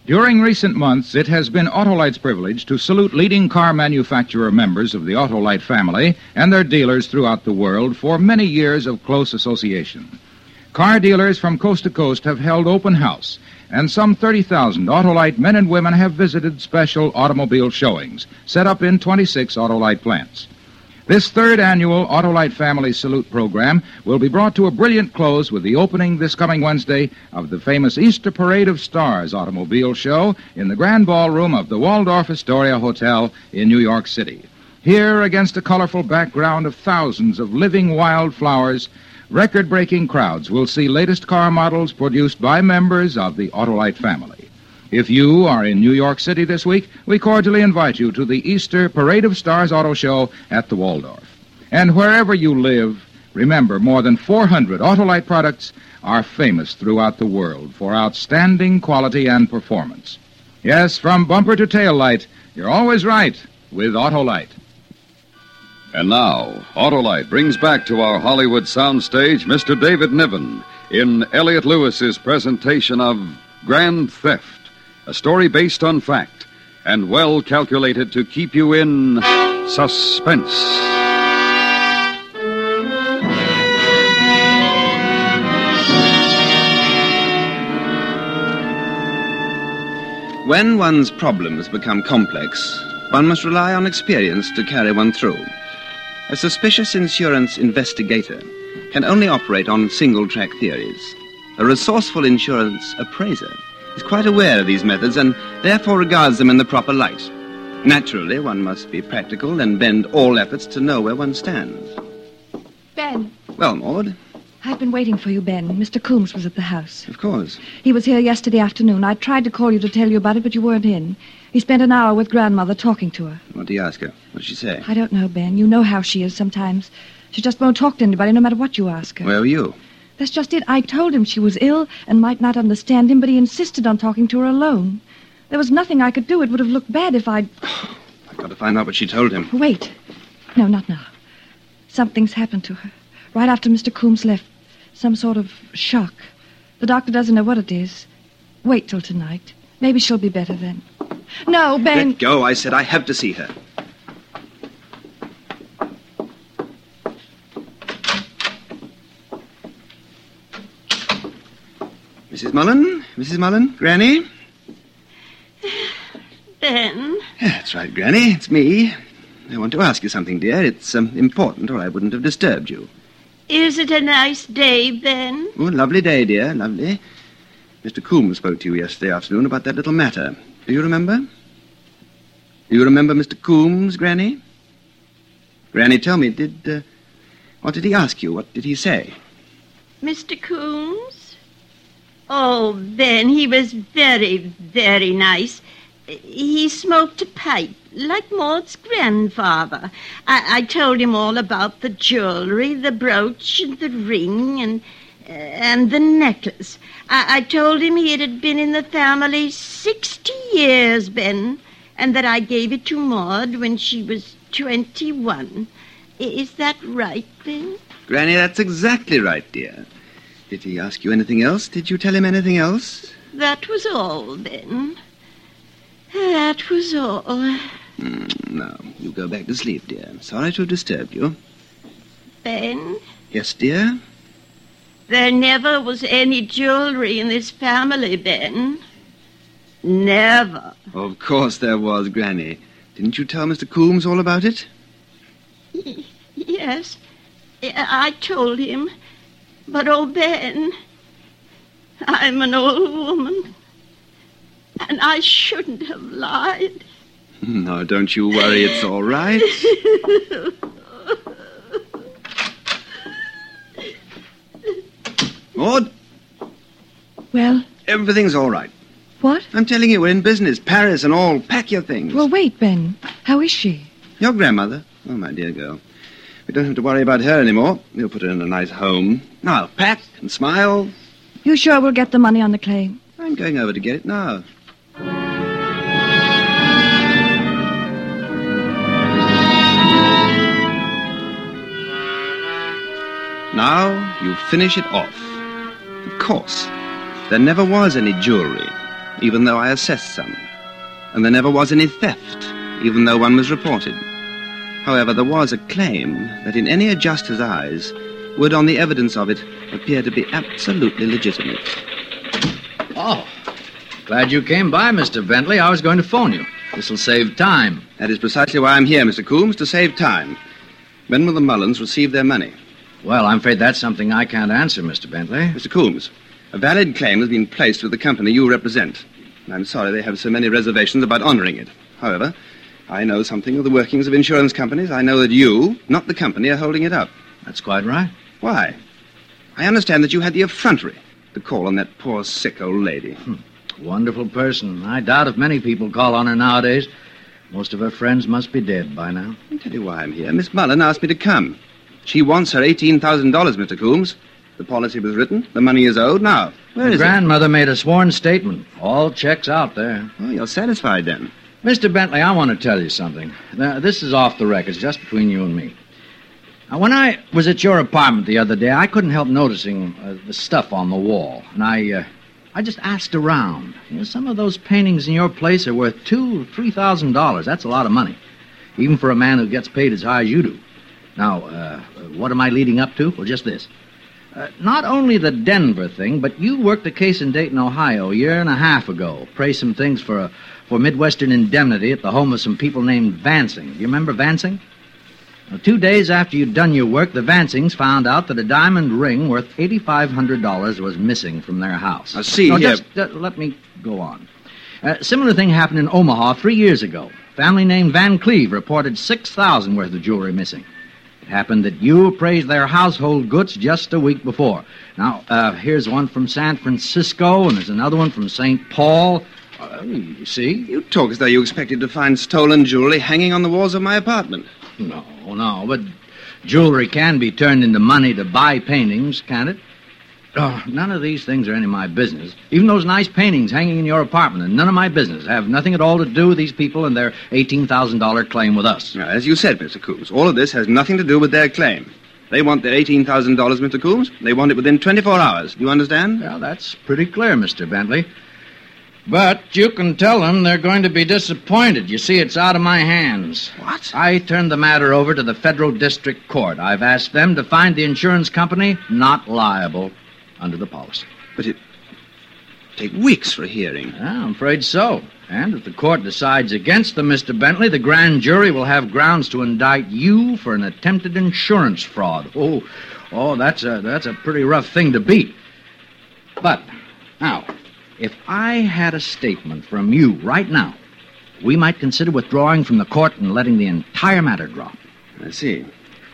During recent months, it has been Autolite's privilege to salute leading car manufacturer members of the Autolite family and their dealers throughout the world for many years of close association. Car dealers from coast to coast have held open house, and some 30,000 Autolite men and women have visited special automobile showings set up in 26 Autolite plants. This third annual Autolite Family Salute program will be brought to a brilliant close with the opening this coming Wednesday of the famous Easter Parade of Stars automobile show in the Grand Ballroom of the Waldorf Astoria Hotel in New York City. Here, against a colorful background of thousands of living wildflowers, record-breaking crowds will see latest car models produced by members of the Autolite family. If you are in New York City this week, we cordially invite you to the Easter Parade of Stars Auto Show at the Waldorf. And wherever you live, remember, more than 400 Autolite products are famous throughout the world for outstanding quality and performance. Yes, from bumper to tail light, you're always right with Autolite. And now, Autolite brings back to our Hollywood soundstage Mr. David Niven in Elliot Lewis's presentation of Grand Theft, a story based on fact and well calculated to keep you in suspense. When one's problems become complex, one must rely on experience to carry one through. A suspicious insurance investigator can only operate on single-track theories. A resourceful insurance appraiser is quite aware of these methods and therefore regards them in the proper light. Naturally, one must be practical and bend all efforts to know where one stands. Ben. Well, Maud? I've been waiting for you, Ben. Mr. Coombs was at the house. Of course. He was here yesterday afternoon. I tried to call you to tell you about it, but you weren't in. He spent an hour with Grandmother talking to her. What did he ask her? What did she say? I don't know, Ben. You know how she is sometimes. She just won't talk to anybody, no matter what you ask her. Where were you? That's just it. I told him she was ill and might not understand him, but he insisted on talking to her alone. There was nothing I could do. It would have looked bad if I'd... I've got to find out what she told him. Wait. No, not now. Something's happened to her. Right after Mr. Coombs left. Some sort of shock. The doctor doesn't know what it is. Wait till tonight. Maybe she'll be better then. No, Ben... Let go. I said I have to see her. Mrs. Mullen? Mrs. Mullen? Granny? Ben? Yeah, that's right, Granny. It's me. I want to ask you something, dear. It's important, or I wouldn't have disturbed you. Is it a nice day, Ben? Oh, lovely day, dear. Lovely. Mr. Coombs spoke to you yesterday afternoon about that little matter. Do you remember? Do you remember Mr. Coombs, Granny? Granny, tell me, what did he ask you? What did he say? Mr. Coombs? Oh, Ben, he was very, very nice. He smoked a pipe, like Maud's grandfather. I told him all about the jewelry, the brooch, and the ring, and the necklace. I told him it had been in the family 60 years, Ben, and that I gave it to Maud when she was 21. Is that right, Ben? Granny, that's exactly right, dear. Did he ask you anything else? Did you tell him anything else? That was all, Ben. That was all. No, you go back to sleep, dear. I'm sorry to have disturbed you. Ben? Yes, dear? There never was any jewelry in this family, Ben. Never. Of course there was, Granny. Didn't you tell Mr. Coombs all about it? Yes, I told him. But, oh, Ben, I'm an old woman, and I shouldn't have lied. No, don't you worry. It's all right. Maud? Well? Everything's all right. What? I'm telling you, we're in business. Paris and all. Pack your things. Well, wait, Ben. How is she? Your grandmother? Oh, my dear girl. We don't have to worry about her anymore. We'll put her in a nice home. Now, pack and smile. You sure we'll get the money on the claim? I'm going over to get it now. Now, you finish it off. Of course, there never was any jewelry. even though I assessed some. And there never was any theft, even though one was reported. However, there was a claim that in any adjuster's eyes would, on the evidence of it, appear to be absolutely legitimate. Oh, glad you came by, Mr. Bentley. I was going to phone you. This'll save time. That is precisely why I'm here, Mr. Coombs, to save time. When will the Mullins receive their money? Well, I'm afraid that's something I can't answer, Mr. Bentley. Mr. Coombs, a valid claim has been placed with the company you represent. I'm sorry they have so many reservations about honoring it. However, I know something of the workings of insurance companies. I know that you, not the company, are holding it up. That's quite right. Why? I understand that you had the effrontery to call on that poor, sick old lady. Wonderful person. I doubt if many people call on her nowadays. Most of her friends must be dead by now. I'll tell you why I'm here. Miss Mullen asked me to come. She wants her $18,000, Mr. Coombs. The policy was written. The money is owed. Now, where is it? Grandmother made a sworn statement. All checks out there. Oh, you're satisfied then? Mr. Bentley, I want to tell you something. Now, this is off the record, just between you and me. Now, when I was at your apartment the other day, I couldn't help noticing the stuff on the wall. And I just asked around. You know, some of those paintings in your place are worth $2,000 or $3,000. That's a lot of money, even for a man who gets paid as high as you do. Now, what am I leading up to? Well, just this. Not only the Denver thing, but you worked a case in Dayton, Ohio, a year and a half ago. Praised some things for Midwestern indemnity at the home of some people named Vansing. Do you remember Vansing? Now, 2 days after you'd done your work, the Vansings found out that a diamond ring worth $8,500 was missing from their house. Now, see here. Just let me go on. Similar thing happened in Omaha 3 years ago. Family named Van Cleve reported $6,000 worth of jewelry missing. It happened that you appraised their household goods just a week before. Now, here's one from San Francisco, and there's another one from St. Paul. You see? You talk as though you expected to find stolen jewelry hanging on the walls of my apartment. No, but jewelry can be turned into money to buy paintings, can't it? Oh, none of these things are any of my business. Even those nice paintings hanging in your apartment are none of my business. Have nothing at all to do with these people and their $18,000 claim with us. Now, as you said, Mr. Coombs, all of this has nothing to do with their claim. They want their $18,000, Mr. Coombs. They want it within 24 hours. Do you understand? Well, that's pretty clear, Mr. Bentley. But you can tell them they're going to be disappointed. You see, it's out of my hands. What? I turned the matter over to the Federal District Court. I've asked them to find the insurance company not liable under the policy. But it take weeks for a hearing. Yeah, I'm afraid so. And if the court decides against them, Mr. Bentley, the grand jury will have grounds to indict you for an attempted insurance fraud. Oh, that's a pretty rough thing to beat. But, now, if I had a statement from you right now, we might consider withdrawing from the court and letting the entire matter drop. I see.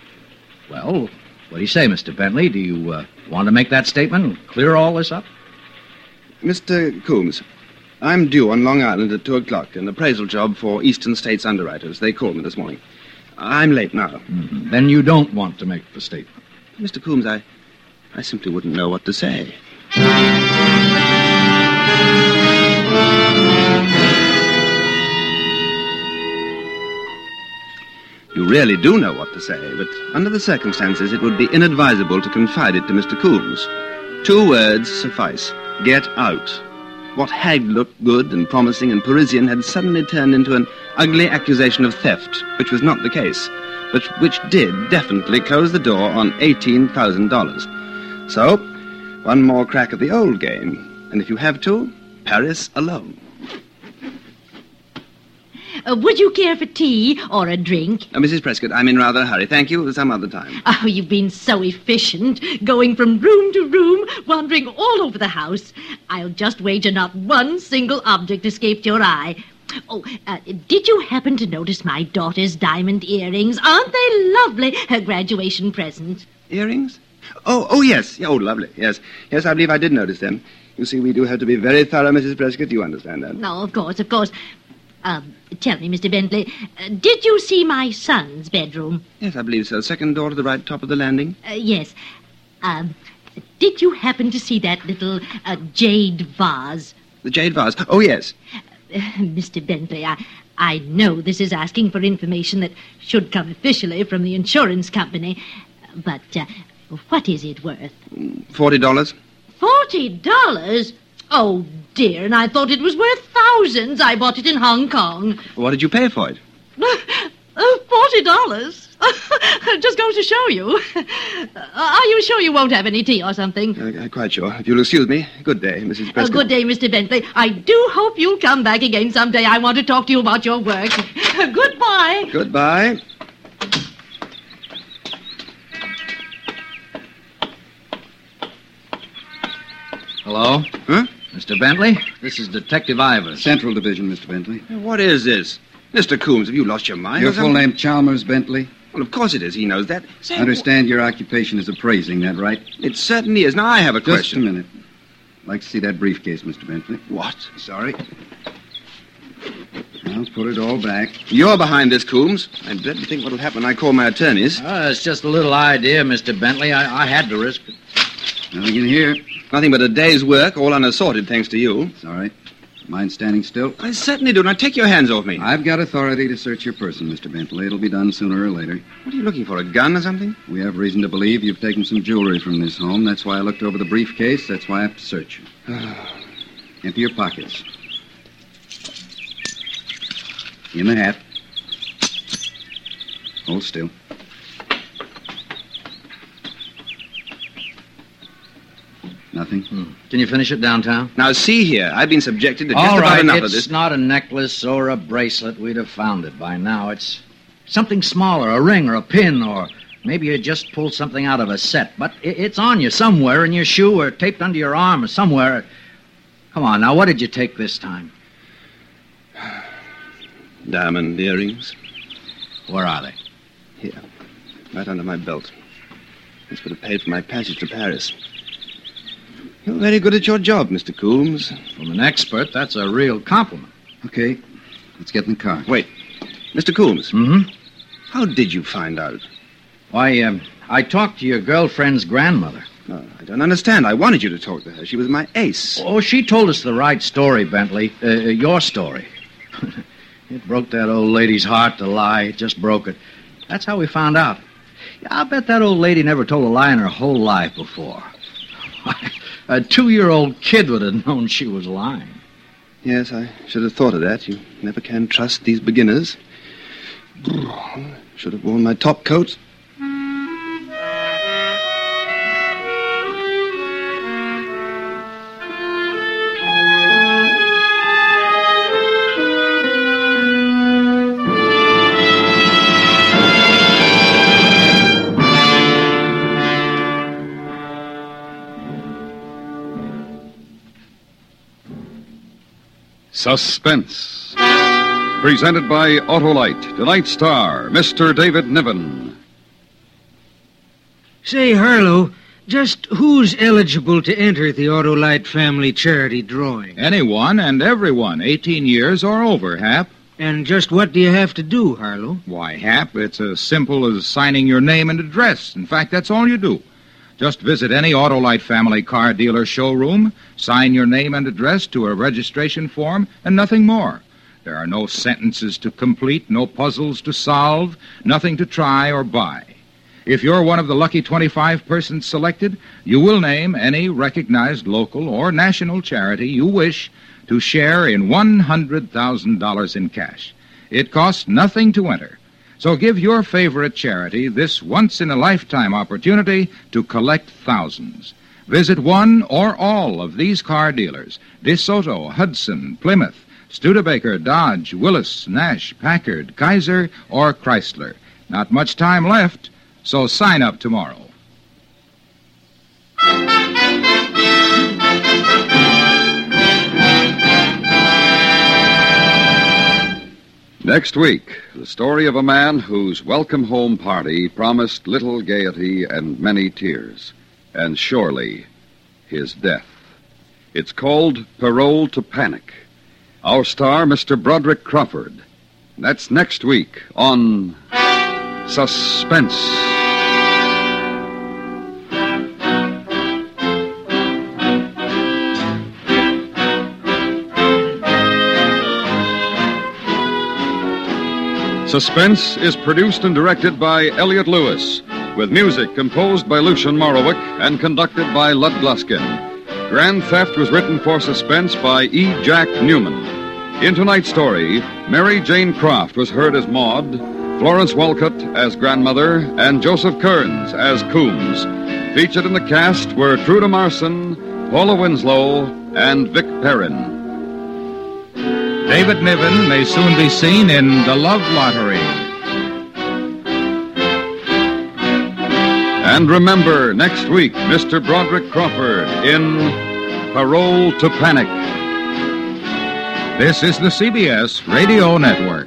Well, what do you say, Mr. Bentley? Do you want to make that statement and clear all this up? Mr. Coombs, I'm due on Long Island at 2 o'clock, an appraisal job for Eastern States Underwriters. They called me this morning. I'm late now. Mm-hmm. Then you don't want to make the statement. Mr. Coombs, I simply wouldn't know what to say. You really do know what to say, but under the circumstances, it would be inadvisable to confide it to Mr. Coombs. 2 words suffice. Get out. What had looked good and promising and Parisian had suddenly turned into an ugly accusation of theft, which was not the case, but which did definitely close the door on $18,000. So, one more crack at the old game, and if you have to, Paris alone. Would you care for tea or a drink? Mrs. Prescott, I'm in rather a hurry. Thank you. Some other time. Oh, you've been so efficient, going from room to room, wandering all over the house. I'll just wager not one single object escaped your eye. Oh, did you happen to notice my daughter's diamond earrings? Aren't they lovely? Her graduation present. Earrings? Oh, yes. Oh, lovely. Yes, I believe I did notice them. You see, we do have to be very thorough, Mrs. Prescott. You understand that? No, of course. Tell me, Mr. Bentley, did you see my son's bedroom? Yes, I believe so. Second door to the right, top of the landing? Yes. Did you happen to see that little jade vase? The jade vase? Oh, yes. Mr. Bentley, I know this is asking for information that should come officially from the insurance company, but what is it worth? $40. $40? Oh, dear, and I thought it was worth thousands. I bought it in Hong Kong. What did you pay for it? $40. Just goes to show you. Are you sure you won't have any tea or something? Quite sure. If you'll excuse me. Good day, Mrs. Prescott. Good day, Mr. Bentley. I do hope you'll come back again someday. I want to talk to you about your work. Goodbye. Goodbye. Hello? Huh? Mr. Bentley? This is Detective Ivers. Central Division, Mr. Bentley. What is this? Mr. Coombs, have you lost your mind? Your full name, Chalmers Bentley? Well, of course it is. He knows that. I understand your occupation is appraising, that right? It certainly is. Now, I have a question. Just a minute. I'd like to see that briefcase, Mr. Bentley. What? Sorry. Now, put it all back. You're behind this, Coombs. I dread to think what'll happen when I call my attorneys. It's just a little idea, Mr. Bentley. I had to risk it. Nothing in here. Nothing but a day's work, all unassorted, thanks to you. It's all right. Mind standing still? I certainly do. Now, take your hands off me. I've got authority to search your person, Mr. Bentley. It'll be done sooner or later. What are you looking for, a gun or something? We have reason to believe you've taken some jewelry from this home. That's why I looked over the briefcase. That's why I have to search you. Empty your pockets. In the hat. Hold still. Nothing? Can you finish it downtown? Now, see here. I've been subjected to just All about right, enough of this. it's not a necklace or a bracelet. We'd have found it by now. It's something smaller, a ring or a pin, or maybe you just pulled something out of a set. But it's on you somewhere, in your shoe or taped under your arm or somewhere. Come on, now, what did you take this time? Diamond earrings. Where are they? Here. Right under my belt. This would have paid for my passage to Paris. You're very good at your job, Mr. Coombs. From an expert, that's a real compliment. Okay, let's get in the car. Wait. Mr. Coombs. Mm-hmm? How did you find out? Why, I talked to your girlfriend's grandmother. No, I don't understand. I wanted you to talk to her. She was my ace. Oh, she told us the right story, Bentley. Your story. It broke that old lady's heart to lie. It just broke it. That's how we found out. I'll bet that old lady never told a lie in her whole life before. A 2-year-old kid would have known she was lying. Yes, I should have thought of that. You never can trust these beginners. Should have worn my top coat. Suspense. Presented by Autolite. Tonight's star, Mr. David Niven. Say, Harlow, just who's eligible to enter the Autolite family charity drawing? Anyone and everyone, 18 years or over, Hap. And just what do you have to do, Harlow? Why, Hap, it's as simple as signing your name and address. In fact, that's all you do. Just visit any Autolite family car dealer showroom, sign your name and address to a registration form, and nothing more. There are no sentences to complete, no puzzles to solve, nothing to try or buy. If you're one of the lucky 25 persons selected, you will name any recognized local or national charity you wish to share in $100,000 in cash. It costs nothing to enter. So give your favorite charity this once-in-a-lifetime opportunity to collect thousands. Visit one or all of these car dealers: DeSoto, Hudson, Plymouth, Studebaker, Dodge, Willis, Nash, Packard, Kaiser, or Chrysler. Not much time left, so sign up tomorrow. Next week, the story of a man whose welcome home party promised little gaiety and many tears, and surely his death. It's called Parole to Panic. Our star, Mr. Broderick Crawford. That's next week on Suspense. Suspense is produced and directed by Elliot Lewis, with music composed by Lucian Morowick and conducted by Lud Gluskin. Grand Theft was written for suspense by E. Jack Newman. In tonight's story, Mary Jane Croft was heard as Maud, Florence Walcott as grandmother, and Joseph Kearns as Coombs. Featured in the cast were Truda Marson, Paula Winslow, and Vic Perrin. David Niven may soon be seen in The Love Lottery. And remember, next week, Mr. Broderick Crawford in Parole to Panic. This is the CBS Radio Network.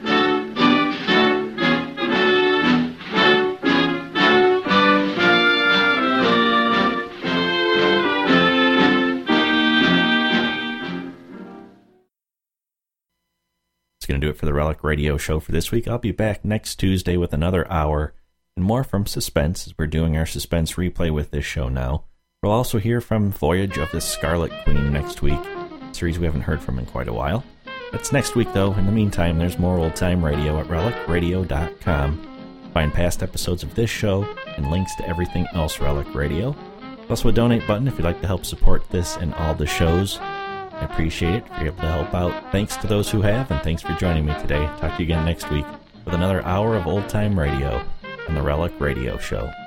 That's going to do it for the Relic Radio Show for this week. I'll be back next Tuesday with another hour and more from Suspense, as we're doing our Suspense replay with this show now. We'll also hear from Voyage of the Scarlet Queen next week, a series we haven't heard from in quite a while. That's next week, though. In the meantime, there's more old-time radio at relicradio.com. Find past episodes of this show and links to everything else Relic Radio. There's also a donate button if you'd like to help support this and all the shows. I appreciate it if you're able to help out. Thanks to those who have, and thanks for joining me today. Talk to you again next week with another hour of old-time radio on the Relic Radio Show.